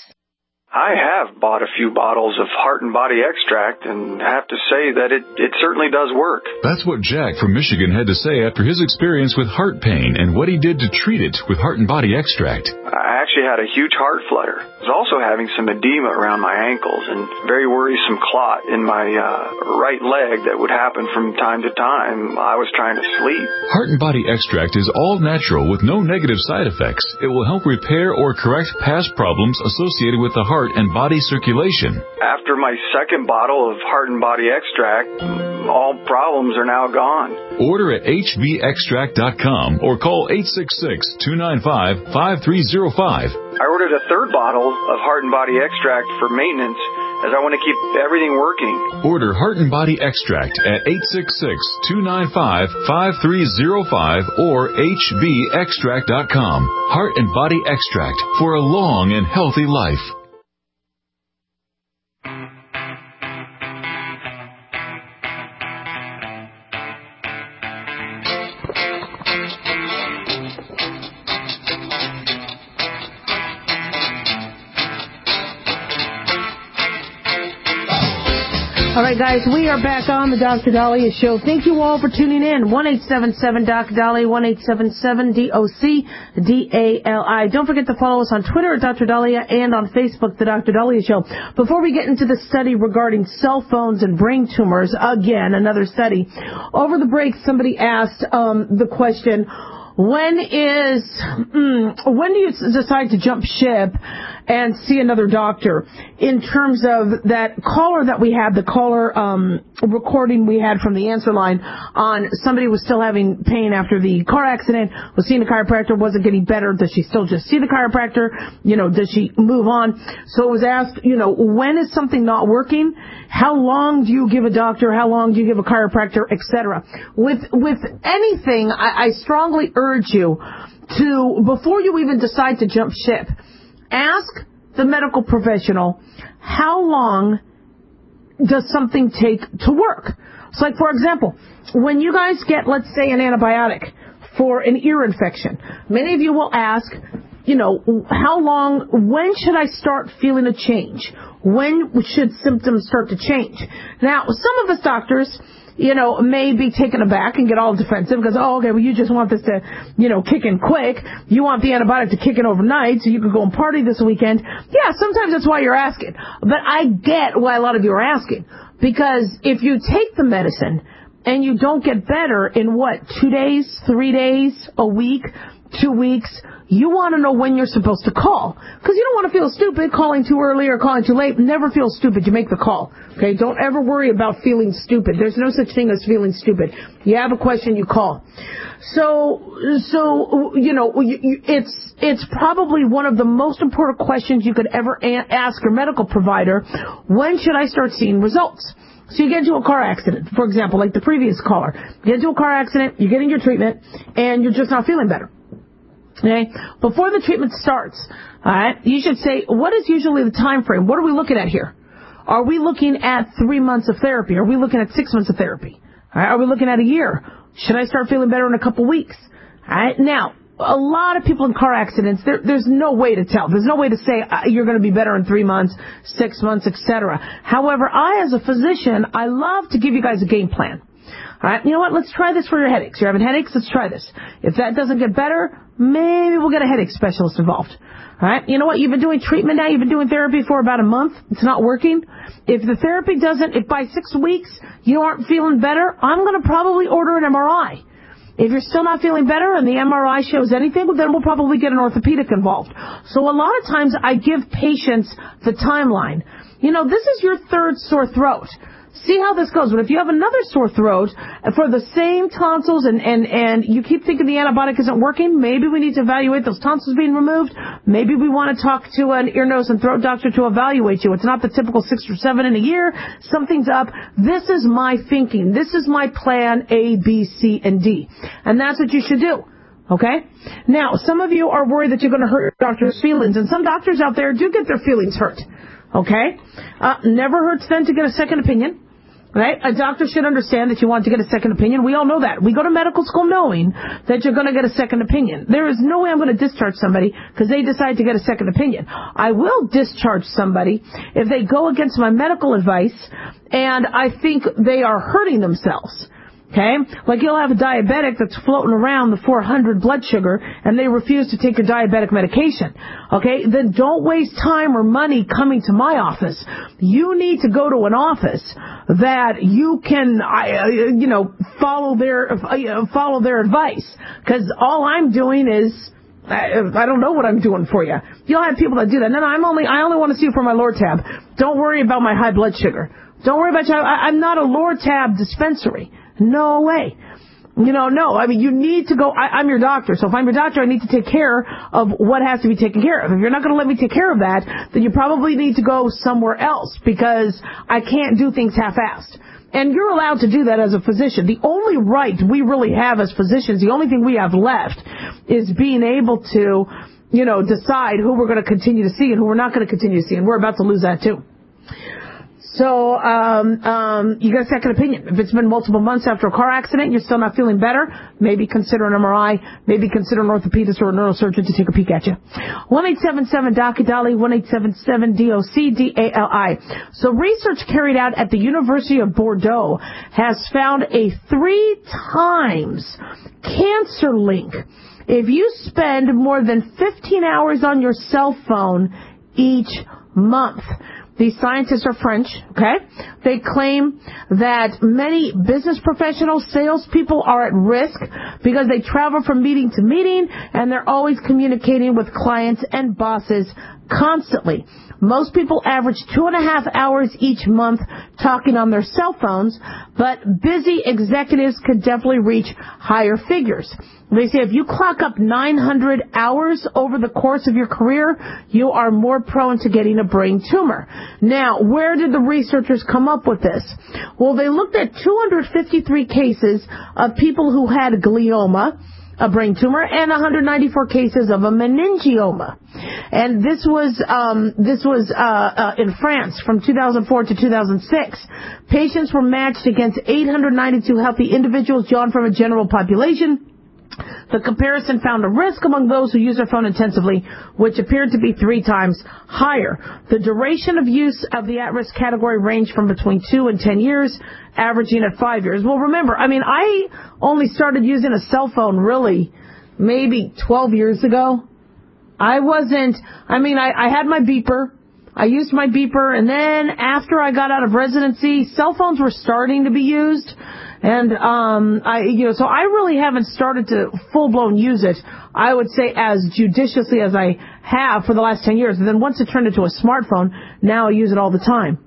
I have bought a few bottles of Heart and Body Extract and have to say that it, it certainly does work. That's what Jack from Michigan had to say after his experience with heart pain and what he did to treat it with Heart and Body Extract. I actually had a huge heart flutter. I was also having some edema around my ankles and very worrisome clot in my uh, right leg that would happen from time to time. I was trying to sleep. Heart and Body Extract is all natural with no negative side effects. It will help repair or correct past problems associated with the heart and body circulation. After my second bottle of Heart and Body Extract, all problems are now gone. Order at H V extract dot com or call eight six six, two nine five, five three zero five. I ordered a third bottle of Heart and Body Extract for maintenance as I want to keep everything working. Order Heart and Body Extract at eight six six, two nine five, five three zero five or H V extract dot com. Heart and Body Extract for a long and healthy life. All right, guys, we are back on the Doctor Dahlia Show. Thank you all for tuning in. one eight seven seven D O C Dahlia, one eight seven seven D O C D A L I. Don't forget to follow us on Twitter at Doctor Dahlia and on Facebook, The Doctor Dahlia Show. Before we get into the study regarding cell phones and brain tumors, again, another study. Over the break, somebody asked um, the question, when is, mm, when do you decide to jump ship and see another doctor. In terms of that caller that we had, the caller um, recording we had from the answer line on somebody was still having pain after the car accident, was seeing a chiropractor, wasn't getting better. Does she still just see the chiropractor? You know, does she move on? So it was asked, you know, when is something not working? How long do you give a doctor? How long do you give a chiropractor, et cetera? With with anything, I, I strongly urge you to, before you even decide to jump ship, ask the medical professional, how long does something take to work? So like, for example, when you guys get, let's say, an antibiotic for an ear infection, many of you will ask, you know, how long, when should I start feeling a change? When should symptoms start to change? Now, some of us doctors, you know, may be taken aback and get all defensive because, oh, okay, well, you just want this to, you know, kick in quick. You want the antibiotic to kick in overnight so you can go and party this weekend. Yeah, sometimes that's why you're asking. But I get why a lot of you are asking. Because if you take the medicine and you don't get better in, what, two days, three days, a week, two weeks, you want to know when you're supposed to call. Because you don't want to feel stupid calling too early or calling too late. Never feel stupid. You make the call. Okay? Don't ever worry about feeling stupid. There's no such thing as feeling stupid. You have a question, you call. So, so you know, you, you, it's it's probably one of the most important questions you could ever a- ask your medical provider. When should I start seeing results? So you get into a car accident, for example, like the previous caller. You get into a car accident, you're getting your treatment, and you're just not feeling better. Okay? Before the treatment starts, all right, you should say, what is usually the time frame? What are we looking at here? Are we looking at three months of therapy? Are we looking at six months of therapy? All right? Are we looking at a year? Should I start feeling better in a couple weeks? All right? Now, a lot of people in car accidents, there, there's no way to tell. There's no way to say uh, you're going to be better in three months, six months, et cetera. However, I, as a physician, I love to give you guys a game plan. All right, you know what? Let's try this for your headaches. You're having headaches? Let's try this. If that doesn't get better, maybe we'll get a headache specialist involved. All right, you know what? You've been doing treatment now. You've been doing therapy for about a month. It's not working. If the therapy doesn't, if by six weeks you aren't feeling better, I'm going to probably order an M R I. If you're still not feeling better and the M R I shows anything, well, then we'll probably get an orthopedic involved. So a lot of times I give patients the timeline. You know, this is your third sore throat. See how this goes. But if you have another sore throat for the same tonsils and, and, and you keep thinking the antibiotic isn't working, maybe we need to evaluate those tonsils being removed. Maybe we want to talk to an ear, nose, and throat doctor to evaluate you. It's not the typical six or seven in a year. Something's up. This is my thinking. This is my plan A, B, C, and D. And that's what you should do. Okay? Now, some of you are worried that you're going to hurt your doctor's feelings, and some doctors out there do get their feelings hurt. Okay? Uh, never hurts then to get a second opinion. Right? A doctor should understand that you want to get a second opinion. We all know that. We go to medical school knowing that you're going to get a second opinion. There is no way I'm going to discharge somebody because they decide to get a second opinion. I will discharge somebody if they go against my medical advice and I think they are hurting themselves. Okay? Like you'll have a diabetic that's floating around the four hundred blood sugar and they refuse to take your diabetic medication. Okay? Then don't waste time or money coming to my office. You need to go to an office that you can, uh, you know, follow their, uh, follow their advice. Because all I'm doing is, I don't know what I'm doing for you. You'll have people that do that. No, no, I'm only, I only want to see you for my Lortab. Don't worry about my high blood sugar. Don't worry about you. I, I'm not a Lortab dispensary. No way. You know, no. I mean, you need to go. I, I'm your doctor. So if I'm your doctor, I need to take care of what has to be taken care of. If you're not going to let me take care of that, then you probably need to go somewhere else because I can't do things half-assed. And you're allowed to do that as a physician. The only right we really have as physicians, the only thing we have left is being able to, you know, decide who we're going to continue to see and who we're not going to continue to see. And we're about to lose that too. So, um, um, you get a second opinion. If it's been multiple months after a car accident and you're still not feeling better, maybe consider an M R I, maybe consider an orthopedist or a neurosurgeon to take a peek at you. one eight seven seven D O C A D A L I, one eight seven seven D O C D A L I. So research carried out at the University of Bordeaux has found a three times cancer link if you spend more than fifteen hours on your cell phone each month. These scientists are French, okay? They claim that many business professionals, salespeople are at risk because they travel from meeting to meeting and they're always communicating with clients and bosses constantly. Most people average two and a half hours each month talking on their cell phones, but busy executives could definitely reach higher figures. They say if you clock up nine hundred hours over the course of your career, you are more prone to getting a brain tumor. Now, where did the researchers come up with this? Well, they looked at two hundred fifty-three cases of people who had glioma, a brain tumor, and one hundred ninety-four cases of a meningioma. And this was um, this was uh, uh, in France from two thousand four to two thousand six. Patients were matched against eight hundred ninety-two healthy individuals drawn from a general population. The comparison found a risk among those who use their phone intensively, which appeared to be three times higher. The duration of use of the at-risk category ranged from between two and ten years, averaging at five years. Well, remember, I mean, I only started using a cell phone really maybe twelve years ago. I wasn't, I mean, I, I had my beeper. I used my beeper, and then after I got out of residency, cell phones were starting to be used. And, um, I, you know, so I really haven't started to full-blown use it, I would say, as judiciously as I have for the last ten years. And then once it turned into a smartphone, now I use it all the time.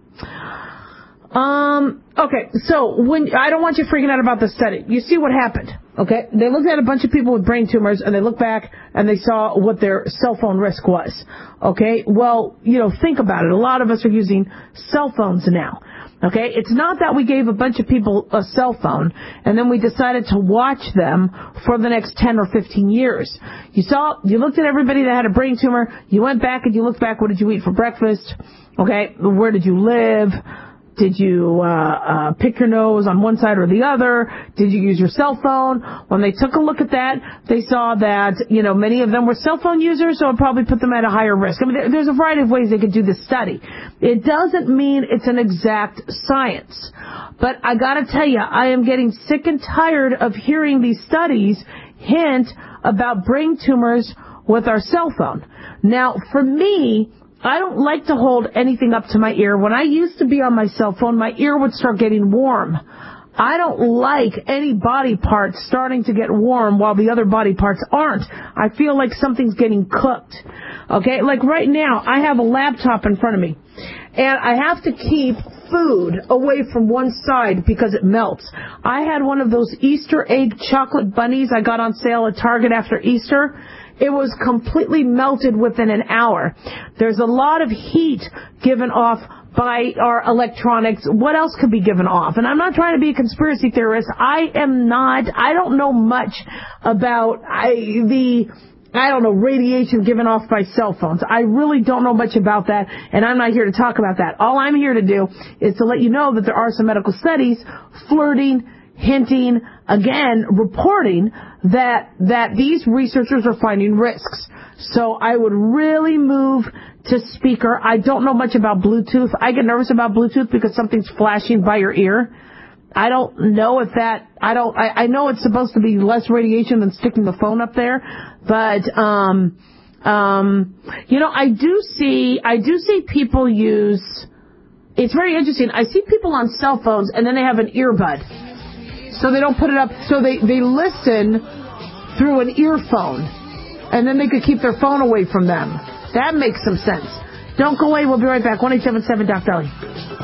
Um, okay, so when, I don't want you freaking out about the study. You see what happened, okay? They looked at a bunch of people with brain tumors, and they looked back, and they saw what their cell phone risk was, okay? Well, you know, think about it. A lot of us are using cell phones now. Okay, it's not that we gave a bunch of people a cell phone and then we decided to watch them for the next ten or fifteen years. You saw, you looked at everybody that had a brain tumor, you went back and you looked back, what did you eat for breakfast? Okay, where did you live? Did you uh, uh pick your nose on one side or the other? Did you use your cell phone? When they took a look at that, they saw that, you know, many of them were cell phone users, so it probably put them at a higher risk. I mean, there's a variety of ways they could do this study. It doesn't mean it's an exact science. But I gotta tell you, I am getting sick and tired of hearing these studies hint about brain tumors with our cell phone. Now, for me, I don't like to hold anything up to my ear. When I used to be on my cell phone, my ear would start getting warm. I don't like any body parts starting to get warm while the other body parts aren't. I feel like something's getting cooked. Okay, like right now, I have a laptop in front of me, and I have to keep food away from one side because it melts. I had one of those Easter egg chocolate bunnies I got on sale at Target after Easter. It was completely melted within an hour. There's a lot of heat given off by our electronics. What else could be given off? And I'm not trying to be a conspiracy theorist. I am not. I don't know much about I, the, I don't know, radiation given off by cell phones. I really don't know much about that, and I'm not here to talk about that. All I'm here to do is to let you know that there are some medical studies flirting, hinting, again, reporting that that these researchers are finding risks. So I would really move to speaker. I don't know much about Bluetooth. I get nervous about Bluetooth because something's flashing by your ear. I don't know if that, I don't, I, I know it's supposed to be less radiation than sticking the phone up there, but, um, um, you know, I do see, I do see people use, it's very interesting. I see people on cell phones and then they have an earbud. So they don't put it up, so they, they listen through an earphone, and then they could keep their phone away from them. That makes some sense. Don't go away. We'll be right back. one eight seven seven Doc Dolly.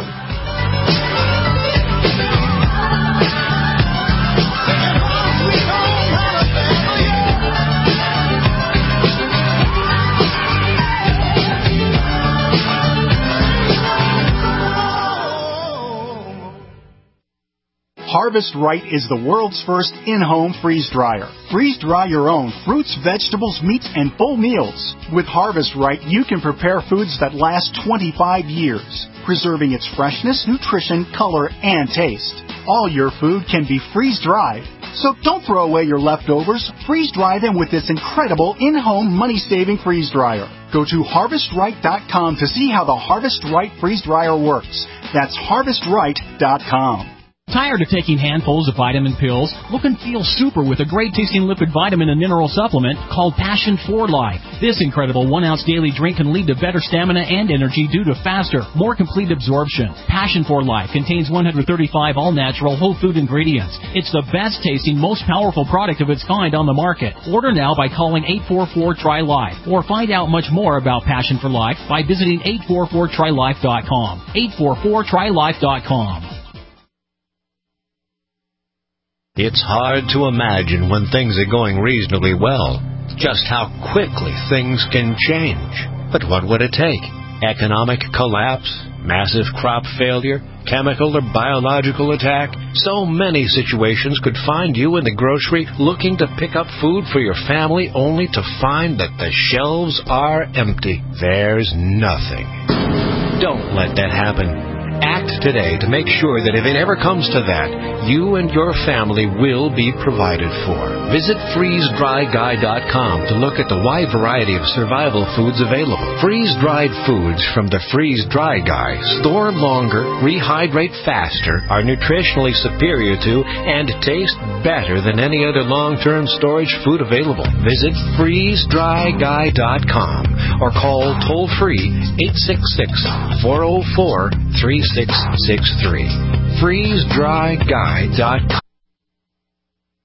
Harvest Right is the world's first in-home freeze dryer. Freeze dry your own fruits, vegetables, meats, and full meals. With Harvest Right, you can prepare foods that last twenty-five years, preserving its freshness, nutrition, color, and taste. All your food can be freeze-dried. So don't throw away your leftovers. Freeze-dry them with this incredible in-home money-saving freeze dryer. Go to harvest right dot com to see how the Harvest Right freeze dryer works. That's harvest right dot com. Tired of taking handfuls of vitamin pills? Look and feel super with a great-tasting lipid vitamin and mineral supplement called Passion for Life. This incredible one-ounce daily drink can lead to better stamina and energy due to faster, more complete absorption. Passion for Life contains one hundred thirty-five all-natural whole food ingredients. It's the best-tasting, most powerful product of its kind on the market. Order now by calling eight four four, T R Y, LIFE or find out much more about Passion for Life by visiting eight four four try life dot com. eight four four try life dot com. It's hard to imagine when things are going reasonably well, just how quickly things can change. But what would it take? Economic collapse? Massive crop failure? Chemical or biological attack? So many situations could find you in the grocery looking to pick up food for your family only to find that the shelves are empty. There's nothing. Don't let that happen. Act today to make sure that if it ever comes to that, you and your family will be provided for. Visit freeze dry guy dot com to look at the wide variety of survival foods available. Freeze-dried foods from the Freeze Dry Guy store longer, rehydrate faster, are nutritionally superior to, and taste better than any other long-term storage food available. Visit freeze dry guy dot com or call toll-free eight six six, four oh four, three six six three. freeze dry guy dot com.